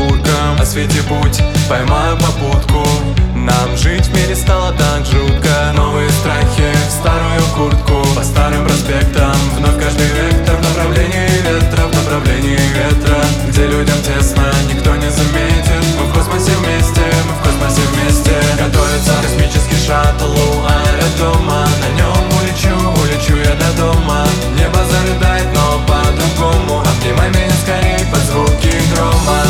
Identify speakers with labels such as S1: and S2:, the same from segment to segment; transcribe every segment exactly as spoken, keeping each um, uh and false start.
S1: окурком освети путь, поймаю попутку. Нам жить в мире стало так жутко. Новые страхи в старую куртку. По старым проспектам вновь каждый вектор в направлении ветра, в направлении ветра, где людям тесно, никто не заметит. Мы в космосе вместе, мы в космосе вместе. Готовится космический шаттл у аэродрома. На нем улечу, улечу я до дома. Небо зарыдает, но по-другому. Обнимай меня скорей под звуки грома.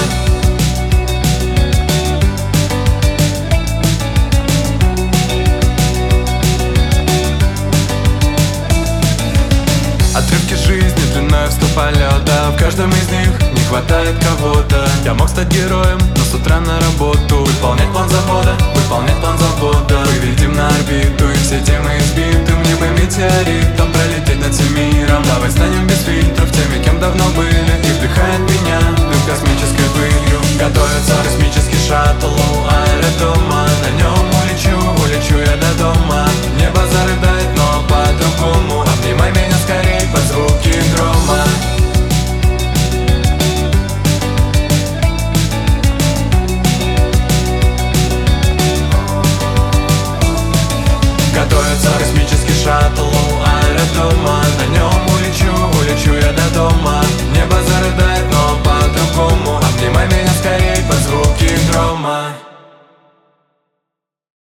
S1: Отрывки жизни длиной в сто полетов. В каждом из них не хватает кого-то. Я мог стать героем, но с утра на работу. Выполнять план завода, выполнять план завода. Выведем на орбиту и все темы избиты. Мне бы метеоритом пролететь над всем миром. Давай станем без фильтров теми, кем давно были. И вдыхает меня дым космической пылью. Готовится космический шаттл